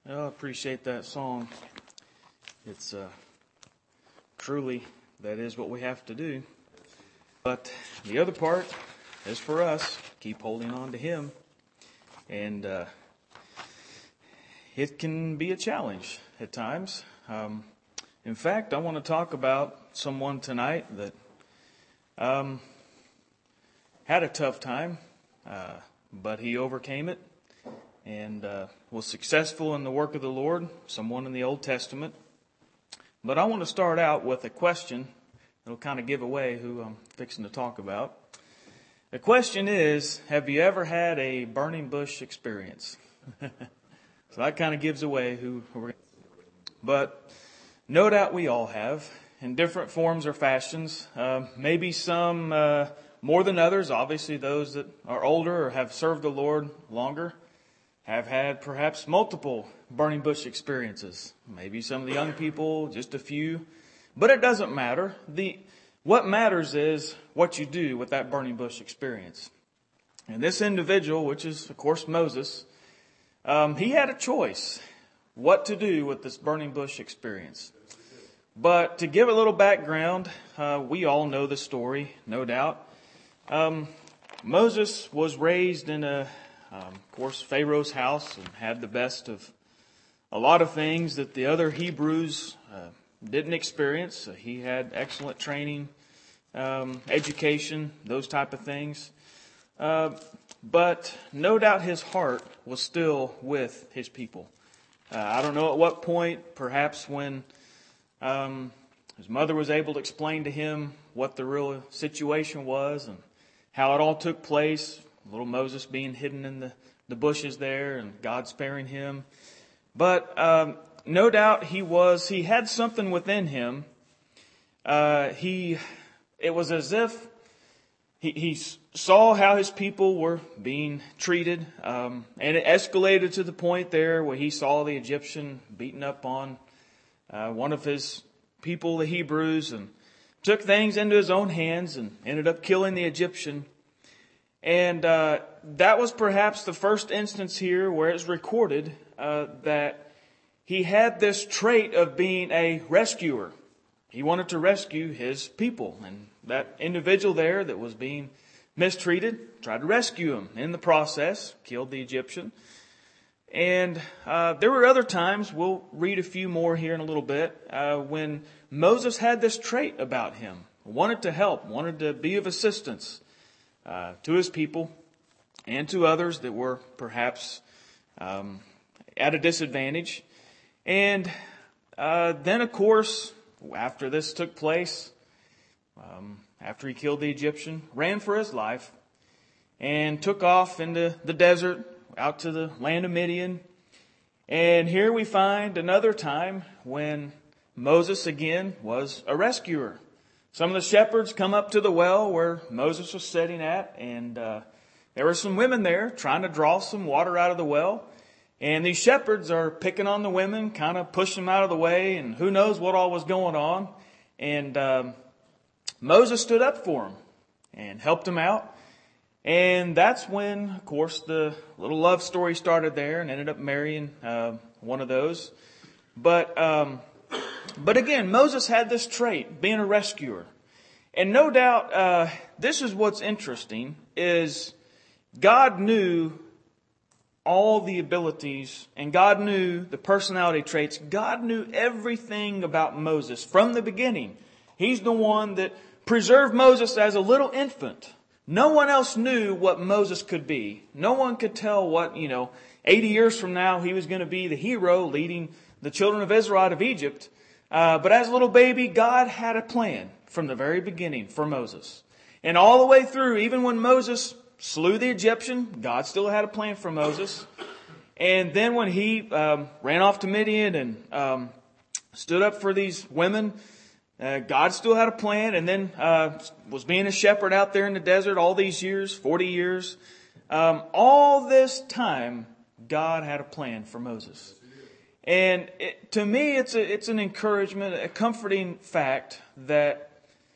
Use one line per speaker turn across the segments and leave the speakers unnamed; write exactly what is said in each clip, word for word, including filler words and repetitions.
Well, I appreciate that song. It's uh, truly, that is what we have to do. But the other part is for us. Keep holding on to Him. And uh, it can be a challenge at times. Um, in fact, I want to talk about someone tonight that um, had a tough time, uh, but he overcame it and uh, was successful in the work of the Lord, someone in the Old Testament. But I want to start out with a question that'll kind of give away who I'm fixing to talk about. The question is, have you ever had a burning bush experience? So that kind of gives away who we're. But no doubt we all have, in different forms or fashions. Uh, maybe some uh, more than others. Obviously, those that are older or have served the Lord longer have had perhaps multiple burning bush experiences. Maybe some of the young people, just a few. But it doesn't matter. The What matters is what you do with that burning bush experience. And this individual, which is, of course, Moses, um, he had a choice what to do with this burning bush experience. But to give a little background, uh, we all know the story, no doubt. Um, Moses was raised in a Um, of course, Pharaoh's house, and had the best of a lot of things that the other Hebrews uh, didn't experience. Uh, he had excellent training, um, education, those type of things. Uh, but no doubt his heart was still with his people. Uh, I don't know at what point, perhaps when um, his mother was able to explain to him what the real situation was and how it all took place. Little Moses being hidden in the, the bushes there and God sparing him. But um, no doubt he was, he had something within him. Uh, he, it was as if he, he saw how his people were being treated. Um, and it escalated to the point there where he saw the Egyptian beating up on uh, one of his people, the Hebrews, and took things into his own hands and ended up killing the Egyptian. And uh, that was perhaps the first instance here where it's recorded uh, that he had this trait of being a rescuer. He wanted to rescue his people. And that individual there that was being mistreated tried to rescue him. In the process, killed the Egyptian. And uh, there were other times, we'll read a few more here in a little bit, uh, when Moses had this trait about him. Wanted to help, wanted to be of assistance Uh, to his people and to others that were perhaps um, at a disadvantage. And uh, then, of course, after this took place, um, after he killed the Egyptian, ran for his life and took off into the desert, out to the land of Midian. And here we find another time when Moses again was a rescuer. Some of the shepherds come up to the well where Moses was sitting at, and uh, there were some women there trying to draw some water out of the well. And these shepherds are picking on the women, kind of pushing them out of the way, and who knows what all was going on. And um, Moses stood up for them and helped them out. And that's when, of course, the little love story started there and ended up marrying uh, one of those. But Um, But again, Moses had this trait, being a rescuer. And no doubt, uh, this is what's interesting, is God knew all the abilities, and God knew the personality traits. God knew everything about Moses from the beginning. He's the one that preserved Moses as a little infant. No one else knew what Moses could be. No one could tell what, you know, eighty years from now he was going to be the hero leading the children of Israel out of Egypt. Uh, but as a little baby, God had a plan from the very beginning for Moses. And all the way through, even when Moses slew the Egyptian, God still had a plan for Moses. And then when he um, ran off to Midian and um, stood up for these women, uh, God still had a plan. And then uh, was being a shepherd out there in the desert all these years, forty years. Um, all this time, God had a plan for Moses. And it, to me, it's a, it's an encouragement, a comforting fact that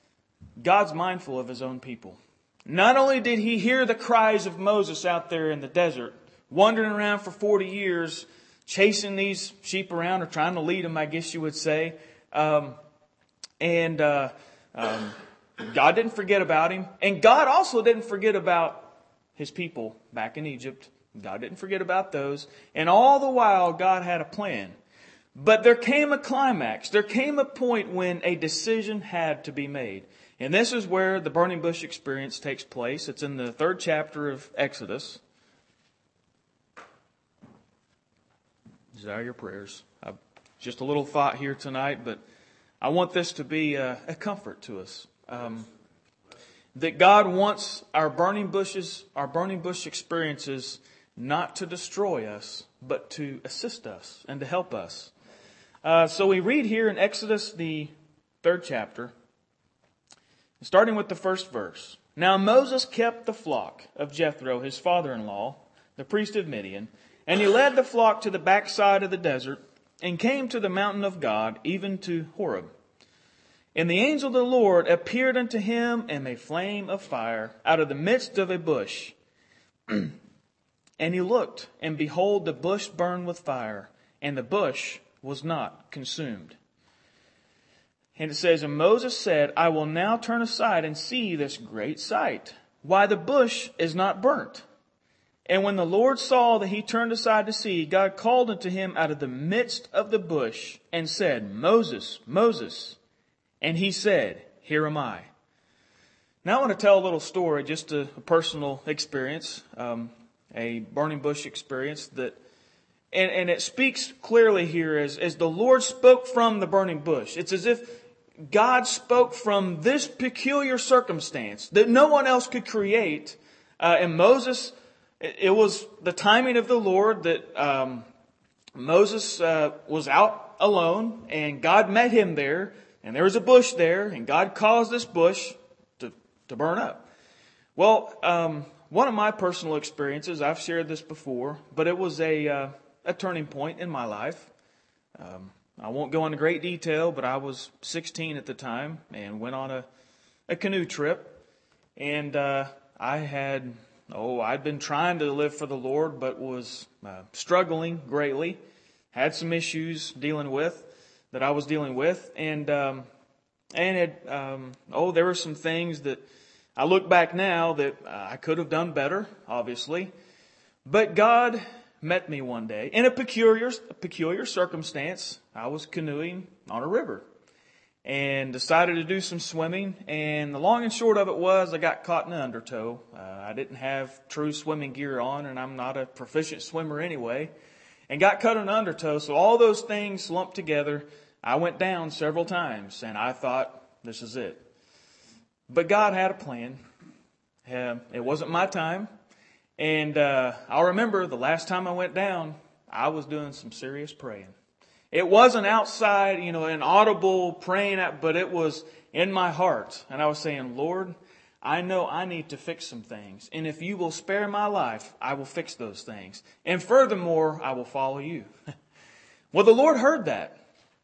God's mindful of His own people. Not only did He hear the cries of Moses out there in the desert, wandering around for forty years, chasing these sheep around or trying to lead them, I guess you would say. Um, and uh, um, God didn't forget about him. And God also didn't forget about his people back in Egypt. God didn't forget about those. And all the while, God had a plan. But there came a climax. There came a point when a decision had to be made. And this is where the burning bush experience takes place. It's in the third chapter of Exodus. Desire your prayers. I've, just a little thought here tonight, but I want this to be a, a comfort to us. Um, that God wants our burning bushes, our burning bush experiences, not to destroy us, but to assist us and to help us. Uh, so we read here in Exodus, the third chapter, starting with the first verse. Now Moses kept the flock of Jethro, his father-in-law, the priest of Midian, and he led the flock to the backside of the desert and came to the mountain of God, even to Horeb. And the angel of the Lord appeared unto him in a flame of fire out of the midst of a bush. And he looked, and behold, the bush burned with fire, and the bush was not consumed. And it says, and Moses said, I will now turn aside and see this great sight, why the bush is not burnt. And when the Lord saw that he turned aside to see, God called unto him out of the midst of the bush and said, Moses, Moses. And he said, here am I. Now I want to tell a little story, just a, a personal experience, um, a burning bush experience that, and, and it speaks clearly here as, as the Lord spoke from the burning bush. It's as if God spoke from this peculiar circumstance that no one else could create. Uh, and Moses, it, it was the timing of the Lord that um, Moses uh, was out alone and God met him there. And there was a bush there, and God caused this bush to, to burn up. Well, um, one of my personal experiences, I've shared this before, but it was a uh, a turning point in my life. Um, I won't go into great detail, but I was sixteen at the time and went on a, a canoe trip. And uh, I had, oh, I'd been trying to live for the Lord, but was uh, struggling greatly. Had some issues dealing with. that I was dealing with. And, um, and it, um, oh, there were some things that I look back now that uh, I could have done better, obviously. But God met me one day in a peculiar, a peculiar circumstance. I was canoeing on a river and decided to do some swimming. And the long and short of it was I got caught in an undertow. Uh, I didn't have true swimming gear on, and I'm not a proficient swimmer anyway. And got caught in an undertow. So all those things lumped together, I went down several times, and I thought, this is it. But God had a plan. Uh, it wasn't my time. And uh, I remember the last time I went down, I was doing some serious praying. It wasn't outside, you know, an audible praying, but it was in my heart. And I was saying, Lord, I know I need to fix some things. And if you will spare my life, I will fix those things. And furthermore, I will follow you. Well, the Lord heard that.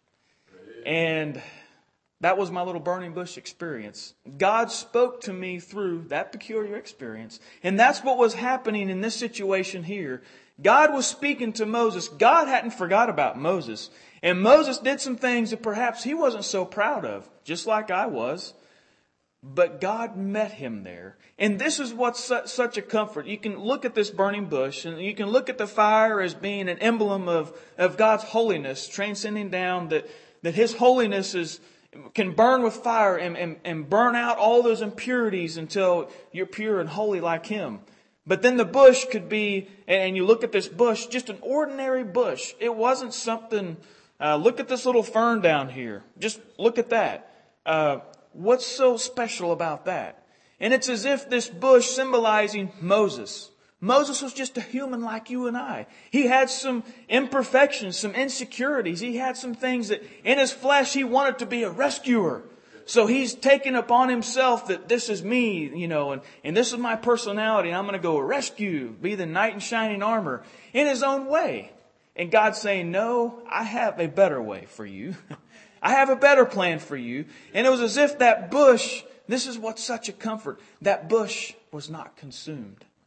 And that was my little burning bush experience. God spoke to me through that peculiar experience. And that's what was happening in this situation here. God was speaking to Moses. God hadn't forgot about Moses. And Moses did some things that perhaps he wasn't so proud of, just like I was. But God met him there. And this is what's such a comfort. You can look at this burning bush and you can look at the fire as being an emblem of, of God's holiness, transcending down that, that His holiness is, can burn with fire and, and, and burn out all those impurities until you're pure and holy like Him. But then the bush could be, and you look at this bush, just an ordinary bush. It wasn't something, uh, look at this little fern down here. Just look at that. Uh, What's so special about that? And it's as if this bush symbolizing Moses. Moses was just a human like you and I. He had some imperfections, some insecurities. He had some things that in his flesh he wanted to be a rescuer. So he's taken upon himself that this is me, you know, and, and this is my personality. And I'm going to go rescue, be the knight in shining armor in his own way. And God's saying, no, I have a better way for you. I have a better plan for you. And it was as if that bush, this is what's such a comfort, that bush was not consumed.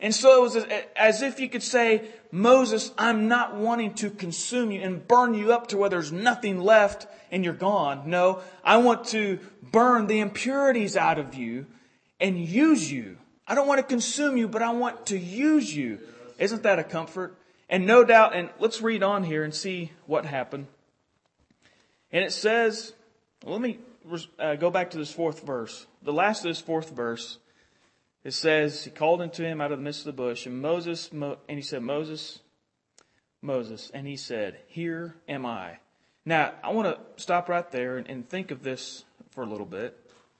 And so it was as if you could say, Moses, I'm not wanting to consume you and burn you up to where there's nothing left and you're gone. No, I want to burn the impurities out of you and use you. I don't want to consume you, but I want to use you. Isn't that a comfort? And no doubt, and let's read on here and see what happened. And it says, let me uh, go back to this fourth verse. The last of this fourth verse. It says, he called unto him out of the midst of the bush, and Moses, Mo, and he said, Moses, Moses, and he said, here am I. Now, I want to stop right there and, and think of this for a little bit.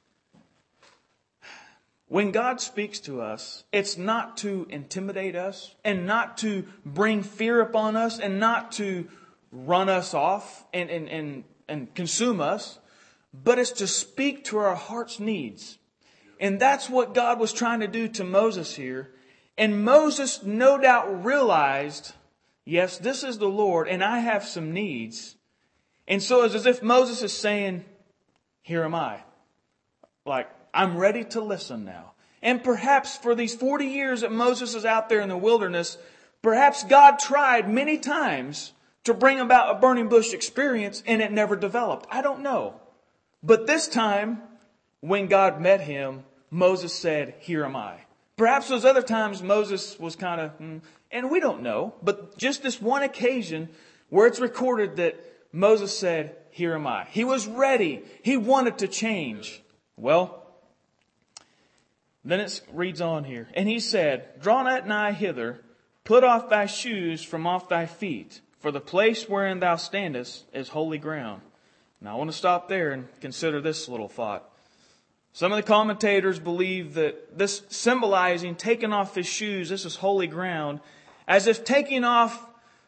When God speaks to us, it's not to intimidate us, and not to bring fear upon us, and not to run us off and, and, and, and consume us, but it's to speak to our heart's needs. And that's what God was trying to do to Moses here. And Moses no doubt realized, yes, this is the Lord and I have some needs. And so it's as if Moses is saying, here am I. Like, I'm ready to listen now. And perhaps for these forty years that Moses is out there in the wilderness, perhaps God tried many times to bring about a burning bush experience and it never developed. I don't know. But this time, when God met him, Moses said, here am I. Perhaps those other times Moses was kind of, hmm, and we don't know. But just this one occasion where it's recorded that Moses said, here am I. He was ready. He wanted to change. Well, then it reads on here. And he said, draw not nigh hither, put off thy shoes from off thy feet, for the place wherein thou standest is holy ground. Now I want to stop there and consider this little thought. Some of the commentators believe that this symbolizing taking off his shoes, this is holy ground, as if taking off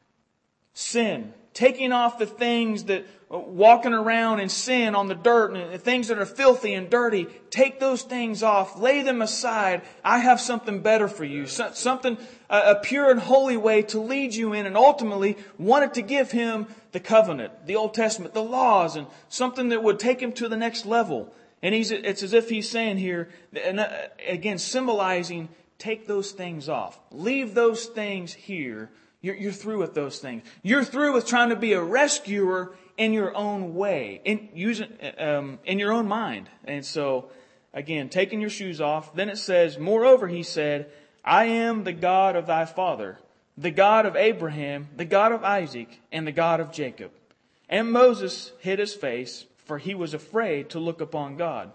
sin, taking off the things that walking around in sin on the dirt and the things that are filthy and dirty, take those things off, lay them aside. I have something better for you, something, a pure and holy way to lead you in, and ultimately wanted to give him the covenant, the Old Testament, the laws, and something that would take him to the next level. And he's, it's as if he's saying here, and again, symbolizing, take those things off. Leave those things here. You're, you're through with those things. You're through with trying to be a rescuer in your own way, in, using, um, in your own mind. And so, again, taking your shoes off. Then it says, moreover, he said, I am the God of thy father, the God of Abraham, the God of Isaac, and the God of Jacob. And Moses hid his face, for he was afraid to look upon God.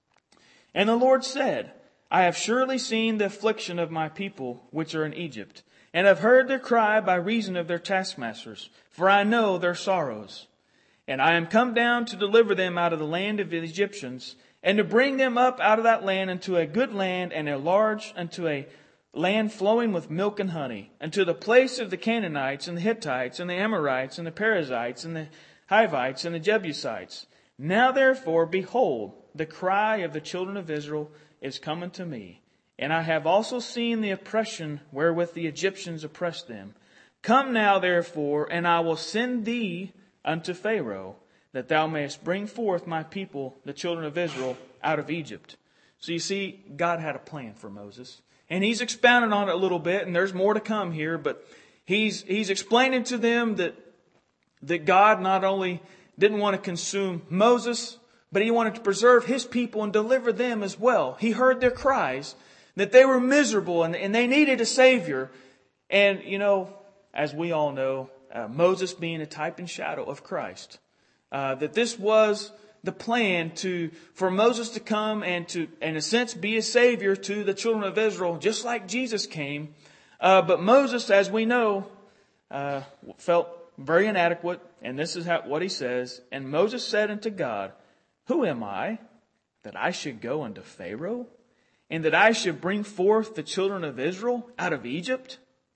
And the Lord said, I have surely seen the affliction of my people which are in Egypt, and have heard their cry by reason of their taskmasters, for I know their sorrows. And I am come down to deliver them out of the land of the Egyptians, and to bring them up out of that land into a good land, and a large, unto a land flowing with milk and honey, unto the place of the Canaanites, and the Hittites, and the Amorites, and the Perizzites, and the Hivites, and the Jebusites. Now therefore, behold, the cry of the children of Israel is come unto me, and I have also seen the oppression wherewith the Egyptians oppressed them. Come now therefore, and I will send thee unto Pharaoh, that thou mayest bring forth my people, the children of Israel, out of Egypt. So you see, God had a plan for Moses. And he's expounded on it a little bit, and there's more to come here, but he's he's explaining to them that, that God not only didn't want to consume Moses, but he wanted to preserve his people and deliver them as well. He heard their cries, that they were miserable and, and they needed a Savior. And, you know, as we all know, uh, Moses being a type and shadow of Christ, uh, that this was the plan to for Moses to come and to, in a sense, be a Savior to the children of Israel, just like Jesus came. Uh, but Moses, as we know, uh, felt very inadequate. And this is how, what he says. And Moses said unto God, who am I that I should go unto Pharaoh, and that I should bring forth the children of Israel out of Egypt?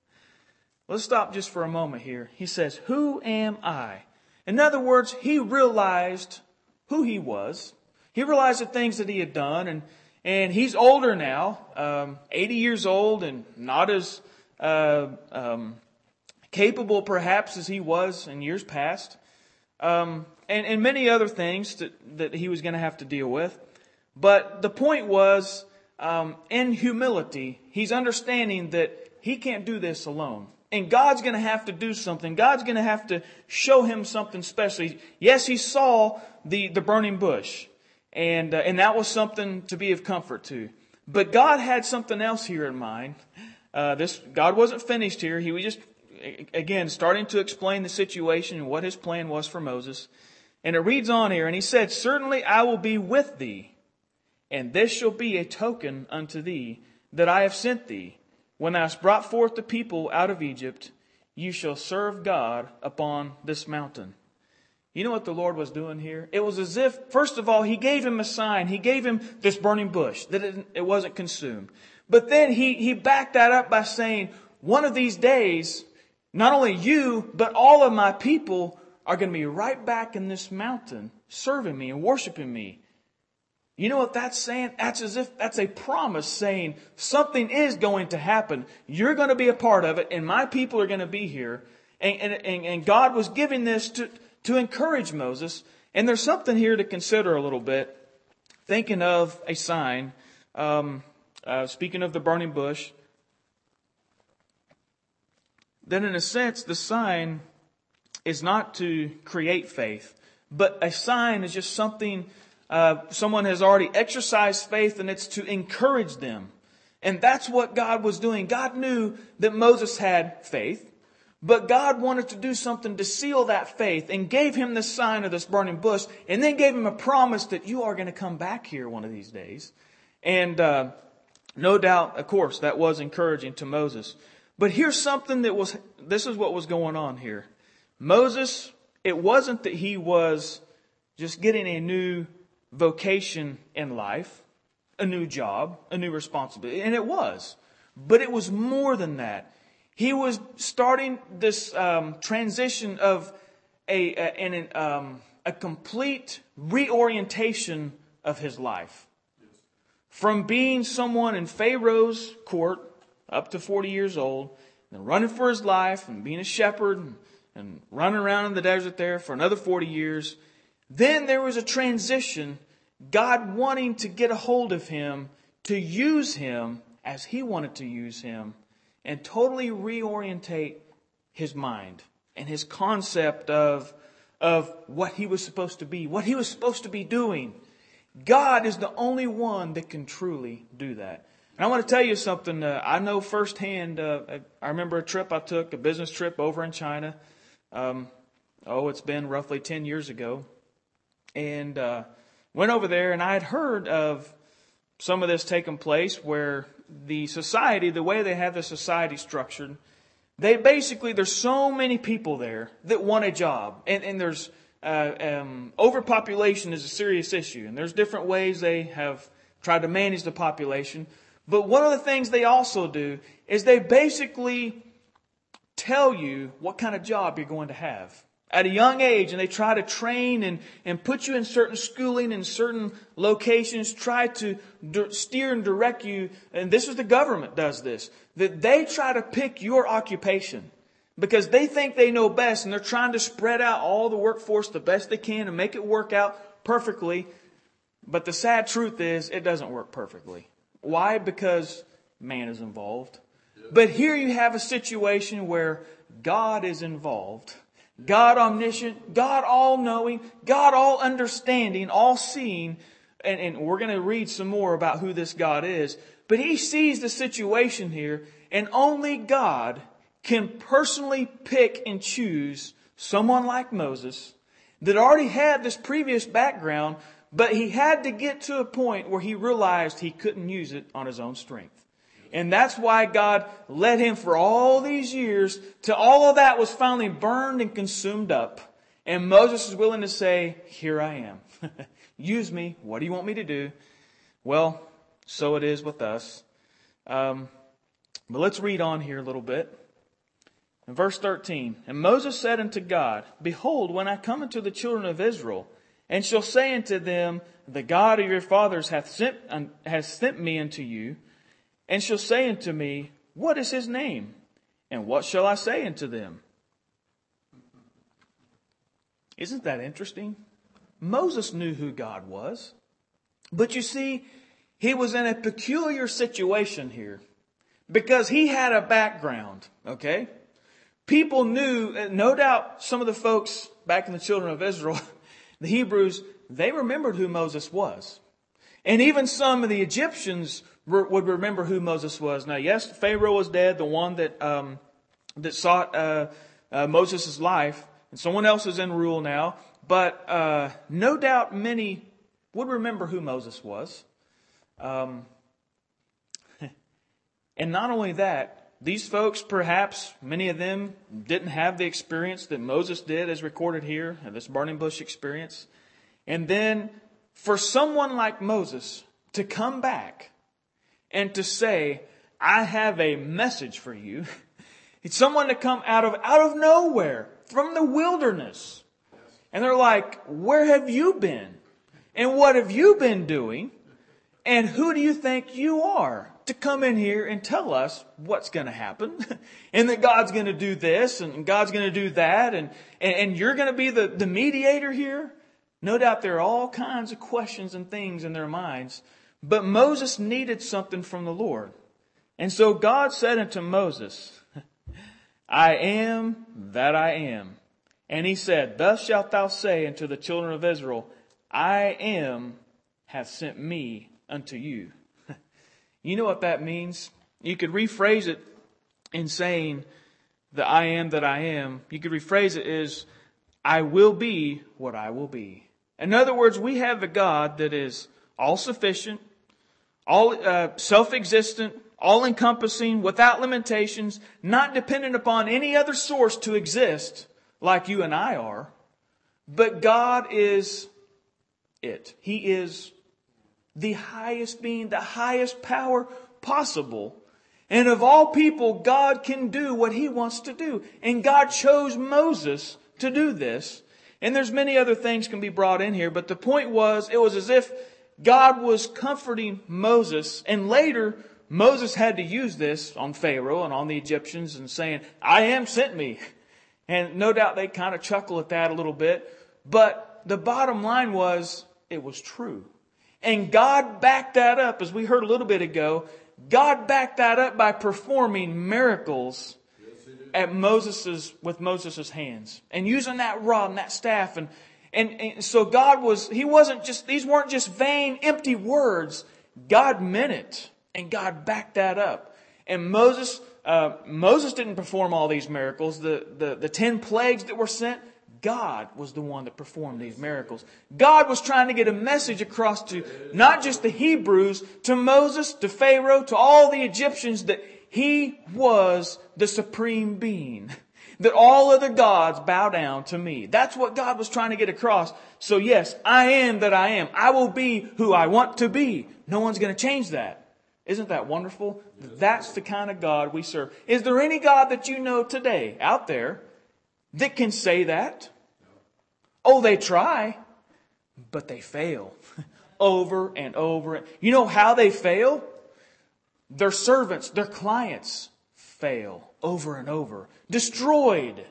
Let's stop just for a moment here. He says, who am I? In other words, he realized who he was. He realized the things that he had done. And, and he's older now, um, eighty years old, and not as uh, um, capable perhaps as he was in years past. Um, and, and many other things that, that he was going to have to deal with. But the point was um, in humility, he's understanding that he can't do this alone. And God's going to have to do something. God's going to have to show him something special. Yes, he saw the, the burning bush. And, uh, and that was something to be of comfort to. But God had something else here in mind. Uh, this, God wasn't finished here. He was just, again, starting to explain the situation and what his plan was for Moses. And it reads on here, and he said, "Certainly I will be with thee, and this shall be a token unto thee that I have sent thee. When thou hast brought forth the people out of Egypt, you shall serve God upon this mountain." You know what the Lord was doing here? It was as if, first of all, he gave him a sign. He gave him this burning bush, that it, it wasn't consumed. But then he, he backed that up by saying, one of these days, not only you, but all of my people are going to be right back in this mountain serving me and worshiping me. You know what that's saying? That's as if that's a promise saying something is going to happen. You're going to be a part of it, and my people are going to be here. And, and, and God was giving this to, to encourage Moses. And there's something here to consider a little bit. Thinking of a sign, um, uh, speaking of the burning bush, then in a sense, the sign is not to create faith, but a sign is just something Uh, someone has already exercised faith, and it's to encourage them. And that's what God was doing. God knew that Moses had faith, but God wanted to do something to seal that faith and gave him this sign of this burning bush, and then gave him a promise that you are going to come back here one of these days. And uh, no doubt, of course, that was encouraging to Moses. But here's something that was, this is what was going on here. Moses, it wasn't that he was just getting a new vocation in life, a new job, a new responsibility. And it was. But it was more than that. He was starting this um, transition of a, a, an, um, a complete reorientation of his life. From being someone in Pharaoh's court up to forty years old, and running for his life and being a shepherd and, and running around in the desert there for another forty years. Then there was a transition, God wanting to get a hold of him, to use him as he wanted to use him, and totally reorientate his mind and his concept of, of what he was supposed to be, what he was supposed to be doing. God is the only one that can truly do that. And I want to tell you something. Uh, I know firsthand. Uh, I remember a trip I took, a business trip over in China. Um, oh, it's been roughly ten years ago. And uh, went over there, and I had heard of some of this taking place where the society, the way they have the society structured, they basically, there's so many people there that want a job. And, and there's uh, um, overpopulation is a serious issue. And there's different ways they have tried to manage the population. But one of the things they also do is they basically tell you what kind of job you're going to have at a young age, and they try to train and, and put you in certain schooling in certain locations, try to d- steer and direct you. And this is the government does this, that they try to pick your occupation because they think they know best, and they're trying to spread out all the workforce the best they can and make it work out perfectly. But the sad truth is it doesn't work perfectly. Why? Because man is involved. But here you have a situation where God is involved. God omniscient, God all-knowing, God all-understanding, all-seeing. And, and we're going to read some more about who this God is. But he sees the situation here, and only God can personally pick and choose someone like Moses that already had this previous background, but he had to get to a point where he realized he couldn't use it on his own strength. And that's why God led him for all these years till all of that was finally burned and consumed up. And Moses is willing to say, here I am. Use me. What do you want me to do? Well, so it is with us. Um, but let's read on here a little bit. In verse thirteen, and Moses said unto God, behold, when I come unto the children of Israel, and shall say unto them, the God of your fathers hath sent, hath sent me unto you, and shall say unto me, what is his name? And what shall I say unto them? Isn't that interesting? Moses knew who God was. But you see, he was in a peculiar situation here because he had a background, okay? People knew, no doubt some of the folks back in the children of Israel, the Hebrews, they remembered who Moses was. And even some of the Egyptians would remember who Moses was. Now, yes, Pharaoh was dead, the one that um, that sought uh, uh, Moses' life, and someone else is in rule now. But uh, no doubt many would remember who Moses was. Um, and not only that, these folks, perhaps many of them didn't have the experience that Moses did, as recorded here, this burning bush experience. And then for someone like Moses to come back and to say, I have a message for you. It's someone to come out of out of nowhere, from the wilderness. And they're like, where have you been? And what have you been doing? And who do you think you are to come in here and tell us what's going to happen? And that God's going to do this and God's going to do that. And, and, and you're going to be the, the mediator here? No doubt there are all kinds of questions and things in their minds. But Moses needed something from the Lord. And so God said unto Moses, I am that I am. And he said, thus shalt thou say unto the children of Israel, I am hath sent me unto you. You know what that means? You could rephrase it in saying the I am that I am. You could rephrase it as, I will be what I will be. In other words, we have a God that is all-sufficient, all uh, self-existent, all-encompassing, without limitations, not dependent upon any other source to exist like you and I are. But God is it. He is the highest being, the highest power possible. And of all people, God can do what He wants to do. And God chose Moses to do this. And there's many other things can be brought in here. But the point was, it was as if God was comforting Moses. And later, Moses had to use this on Pharaoh and on the Egyptians and saying, I am sent me. And no doubt they kind of chuckle at that a little bit. But the bottom line was, it was true. And God backed that up, as we heard a little bit ago. God backed that up by performing miracles at Moses's with Moses's hands and using that rod and that staff. And, and, and so God was, He wasn't just, these weren't just vain, empty words. God meant it. And God backed that up. And Moses, uh, Moses didn't perform all these miracles. The, the, the ten plagues that were sent, God was the one that performed these miracles. God was trying to get a message across to not just the Hebrews, to Moses, to Pharaoh, to all the Egyptians, that He was the supreme being. That all other gods bow down to me. That's what God was trying to get across. So yes, I am that I am. I will be who I want to be. No one's going to change that. Isn't that wonderful? That's the kind of God we serve. Is there any God that you know today out there that can say that? Oh, they try, but they fail over and over. You know how they fail? Their servants, their clients fail over and over. Destroyed.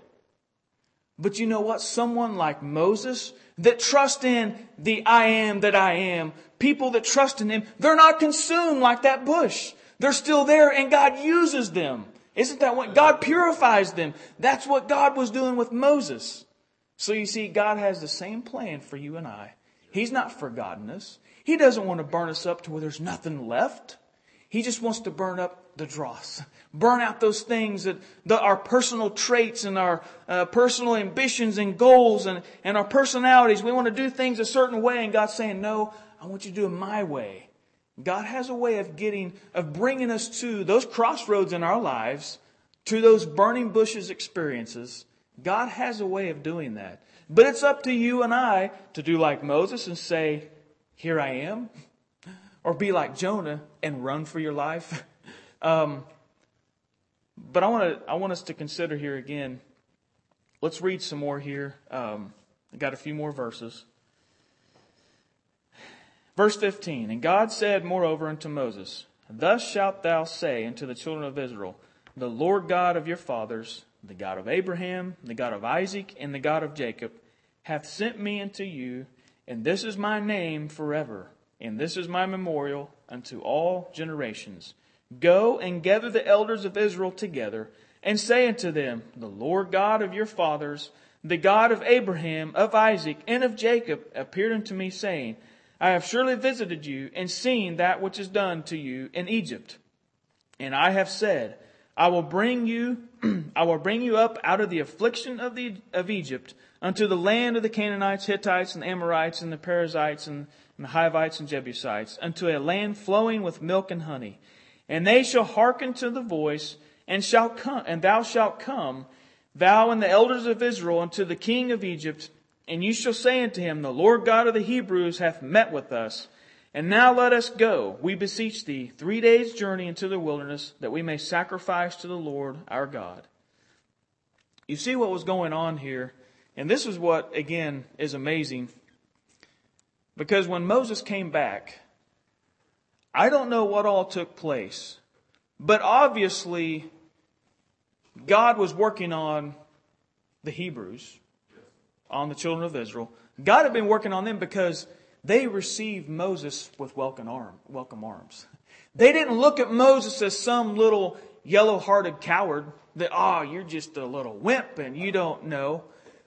But you know what? Someone like Moses that trust in the I am that I am, people that trust in Him, they're not consumed like that bush. They're still there and God uses them. Isn't that what? God purifies them. That's what God was doing with Moses. So you see, God has the same plan for you and I. He's not forgotten us. He doesn't want to burn us up to where there's nothing left. He just wants to burn up the dross. Burn out those things that, that our personal traits and our uh, personal ambitions and goals and, and our personalities. We want to do things a certain way, and God's saying, no, I want you to do it my way. God has a way of getting, of bringing us to those crossroads in our lives, to those burning bushes experiences. God has a way of doing that. But it's up to you and I to do like Moses and say, here I am. Or be like Jonah and run for your life. Um, but I want to, I want us to consider here again. Let's read some more here. Um, I got a few more verses. Verse fifteen. And God said moreover unto Moses, thus shalt thou say unto the children of Israel, the Lord God of your fathers, the God of Abraham, the God of Isaac, and the God of Jacob, hath sent me unto you, and this is my name forever, and this is my memorial unto all generations. Go and gather the elders of Israel together, and say unto them, the Lord God of your fathers, the God of Abraham, of Isaac, and of Jacob, appeared unto me, saying, I have surely visited you, and seen that which is done to you in Egypt. And I have said, I will bring you, I will bring you up out of the affliction of the of Egypt unto the land of the Canaanites, Hittites, and Amorites, and the Perizzites, and, and the Hivites, and Jebusites, unto a land flowing with milk and honey. And they shall hearken to the voice, and shall come, and thou shalt come, thou and the elders of Israel, unto the king of Egypt, and you shall say unto him, the Lord God of the Hebrews hath met with us. And now let us go, we beseech thee, three days' journey into the wilderness, that we may sacrifice to the Lord our God. You see what was going on here. And this is what, again, is amazing. Because when Moses came back, I don't know what all took place. But obviously, God was working on the Hebrews, on the children of Israel. God had been working on them because they received Moses with welcome arm, welcome arms. They didn't look at Moses as some little yellow-hearted coward that, oh, you're just a little wimp and you don't know.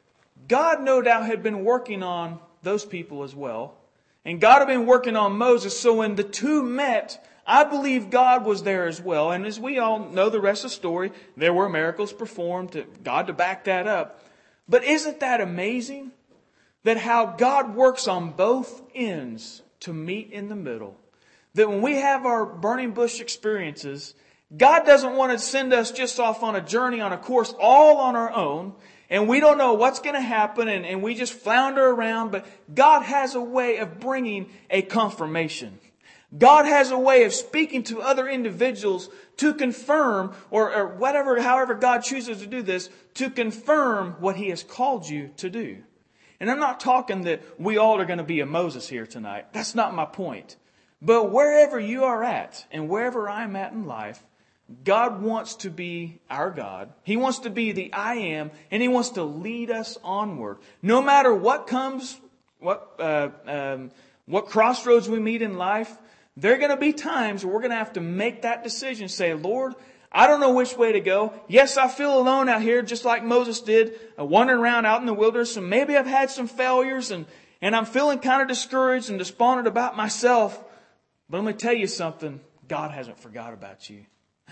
God, no doubt, had been working on those people as well. And God had been working on Moses. So when the two met, I believe God was there as well. And as we all know the rest of the story, there were miracles performed to God to back that up. But isn't that amazing? That how God works on both ends to meet in the middle. That when we have our burning bush experiences, God doesn't want to send us just off on a journey, on a course, all on our own. And we don't know what's going to happen, and, and we just flounder around. But God has a way of bringing a confirmation. God has a way of speaking to other individuals to confirm, or, or whatever, however God chooses to do this, to confirm what He has called you to do. And I'm not talking that we all are going to be a Moses here tonight. That's not my point. But wherever you are at, and wherever I'm at in life, God wants to be our God. He wants to be the I am, and He wants to lead us onward. No matter what comes, what uh, um, what crossroads we meet in life, there are going to be times where we're going to have to make that decision. Say, Lord, I don't know which way to go. Yes, I feel alone out here, just like Moses did, uh, wandering around out in the wilderness. And maybe I've had some failures, and, and I'm feeling kind of discouraged and despondent about myself. But let me tell you something. God hasn't forgot about you.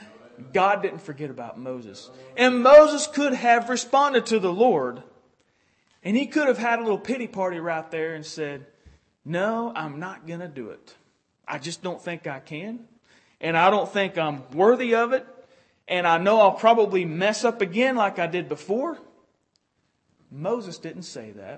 God didn't forget about Moses. And Moses could have responded to the Lord. And he could have had a little pity party right there and said, no, I'm not going to do it. I just don't think I can. And I don't think I'm worthy of it. And I know I'll probably mess up again like I did before. Moses didn't say that.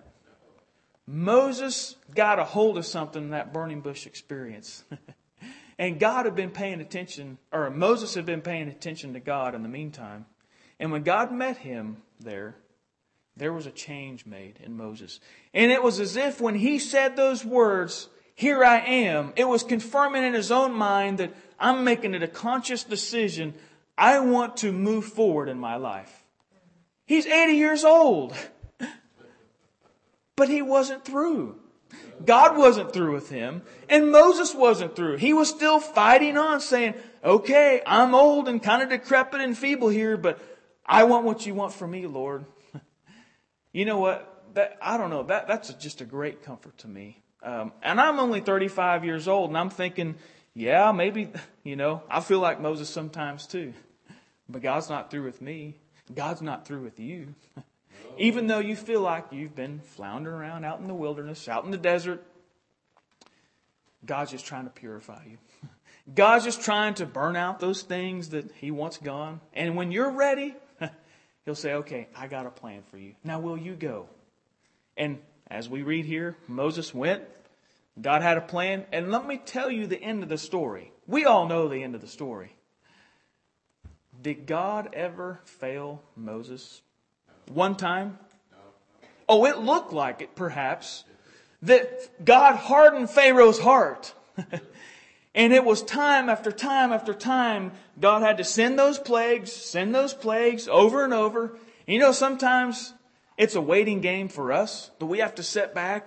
Moses got a hold of something in that burning bush experience. And God had been paying attention, or Moses had been paying attention to God in the meantime. And when God met him there, there was a change made in Moses. And it was as if when he said those words, here I am, it was confirming in his own mind that I'm making it a conscious decision. I want to move forward in my life. He's eighty years old. But he wasn't through. God wasn't through with him. And Moses wasn't through. He was still fighting on, saying, okay, I'm old and kind of decrepit and feeble here, but I want what you want from me, Lord. You know what? That, I don't know. That, that's just a great comfort to me. Um, and I'm only thirty-five years old, and I'm thinking, yeah, maybe, you know, I feel like Moses sometimes too. But God's not through with me. God's not through with you. Even though you feel like you've been floundering around out in the wilderness, out in the desert, God's just trying to purify you. God's just trying to burn out those things that He wants gone. And when you're ready, He'll say, okay, I got a plan for you. Now will you go? And as we read here, Moses went. God had a plan. And let me tell you the end of the story. We all know the end of the story. Did God ever fail Moses? One time? Oh, it looked like it, perhaps, that God hardened Pharaoh's heart. And it was time after time after time, God had to send those plagues, send those plagues over and over. And you know, sometimes it's a waiting game for us, that we have to sit back and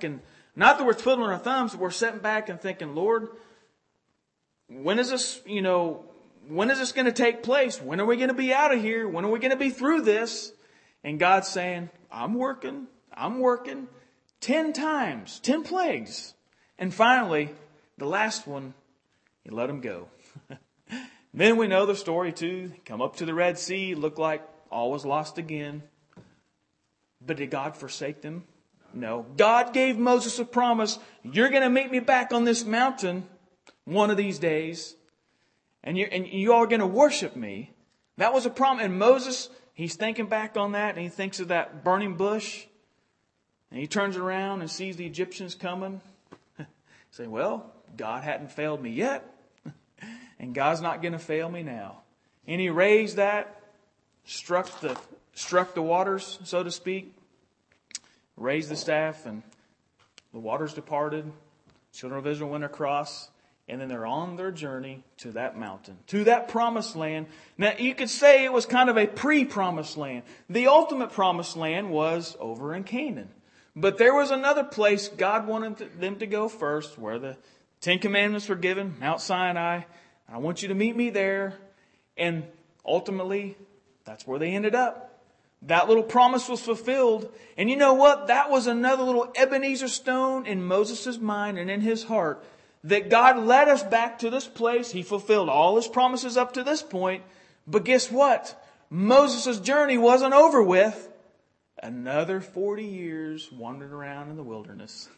Not that we're twiddling our thumbs, but we're sitting back and thinking, Lord, when is this, you know, when is this going to take place? When are we going to be out of here? When are we going to be through this? And God's saying, I'm working, I'm working. Ten times, ten plagues. And finally, the last one, He let them go. Then we know the story too. Come up to the Red Sea, looked like all was lost again. But did God forsake them? No. God gave Moses a promise. You're going to meet me back on this mountain one of these days. And, you're, and you all are going to worship me. That was a promise. And Moses, he's thinking back on that. And he thinks of that burning bush. And he turns around and sees the Egyptians coming. Say, well, God hadn't failed me yet. And God's not going to fail me now. And he raised that, struck the struck the waters, so to speak, raised the staff, and the waters departed. Children of Israel went across, and then they're on their journey to that mountain, to that promised land. Now, you could say it was kind of a pre-promised land. The ultimate promised land was over in Canaan. But there was another place God wanted them to go first, where the Ten Commandments were given, Mount Sinai. I want you to meet me there. And ultimately, that's where they ended up. That little promise was fulfilled. And you know what? That was another little Ebenezer stone in Moses' mind and in his heart. That God led us back to this place. He fulfilled all His promises up to this point. But guess what? Moses' journey wasn't over with. Another forty years wandering around in the wilderness.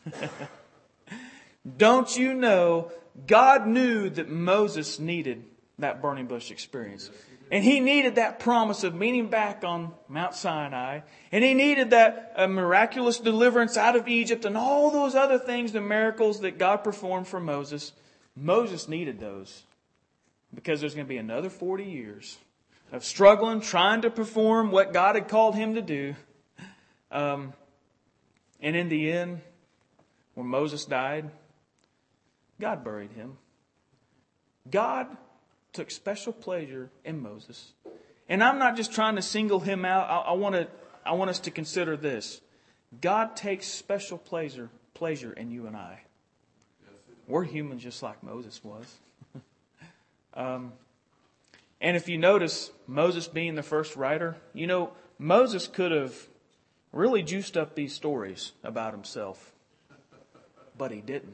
Don't you know, God knew that Moses needed that burning bush experience. And he needed that promise of meeting back on Mount Sinai. And he needed that uh, miraculous deliverance out of Egypt and all those other things, the miracles that God performed for Moses. Moses needed those. Because there's going to be another forty years of struggling, trying to perform what God had called him to do. Um, and in the end, when Moses died, God buried him. God took special pleasure in Moses. And I'm not just trying to single him out. I, I want to, I want us to consider this. God takes special pleasure, pleasure in you and I. We're human just like Moses was. um, and if you notice, Moses being the first writer, you know, Moses could have really juiced up these stories about himself. But he didn't.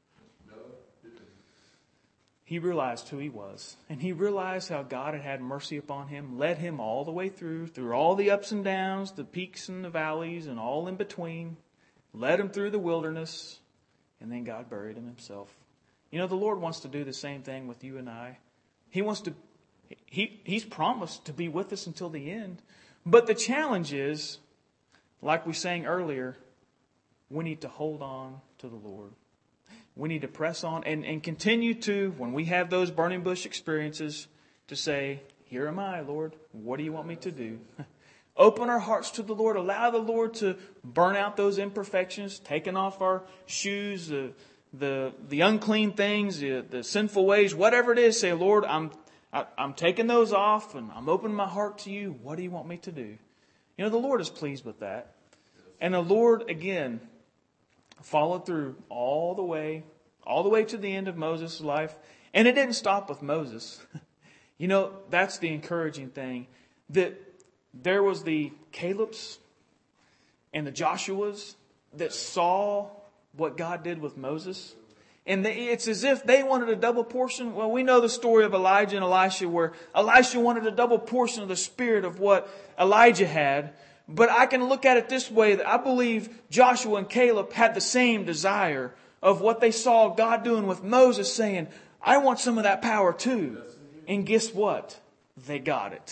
He realized who he was. And he realized how God had had mercy upon him, led him all the way through, through all the ups and downs, the peaks and the valleys and all in between. Led him through the wilderness. And then God buried him himself. You know, the Lord wants to do the same thing with you and I. He wants to, he, He's promised to be with us until the end. But the challenge is, like we sang earlier, we need to hold on to the Lord. We need to press on and, and continue to, when we have those burning bush experiences, to say, here am I, Lord. What do you want me to do? Open our hearts to the Lord. Allow the Lord to burn out those imperfections, taking off our shoes, the the, the unclean things, the, the sinful ways, whatever it is. Say, Lord, I'm I, I'm taking those off and I'm opening my heart to you. What do you want me to do? You know, the Lord is pleased with that. And the Lord, again, followed through all the way, all the way to the end of Moses' life. And it didn't stop with Moses. You know, that's the encouraging thing. That there was the Caleb's and the Joshua's that saw what God did with Moses. And they, it's as if they wanted a double portion. Well, we know the story of Elijah and Elisha, where Elisha wanted a double portion of the spirit of what Elijah had. But I can look at it this way, that I believe Joshua and Caleb had the same desire of what they saw God doing with Moses, saying, I want some of that power too. And guess what? They got it.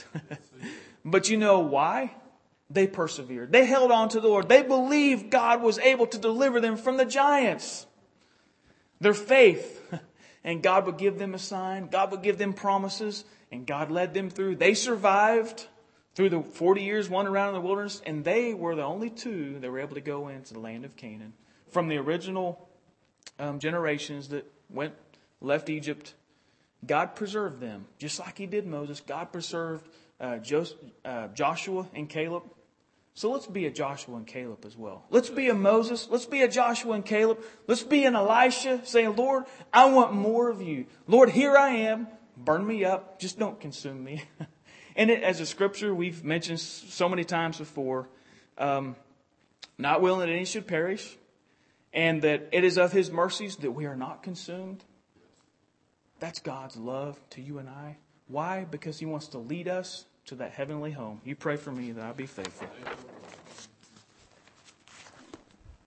But you know why? They persevered. They held on to the Lord. They believed God was able to deliver them from the giants. Their faith. And God would give them a sign. God would give them promises. And God led them through. They survived through the forty years wandering around in the wilderness. And they were the only two that were able to go into the land of Canaan. From the original um, generations that went, left Egypt, God preserved them. Just like He did Moses. God preserved uh, Jos- uh, Joshua and Caleb. So let's be a Joshua and Caleb as well. Let's be a Moses. Let's be a Joshua and Caleb. Let's be an Elisha saying, Lord, I want more of you. Lord, here I am. Burn me up. Just don't consume me. And it, as a scripture we've mentioned so many times before, um, not willing that any should perish, and that it is of His mercies that we are not consumed. That's God's love to you and I. Why? Because He wants to lead us to that heavenly home. You pray for me that I be faithful.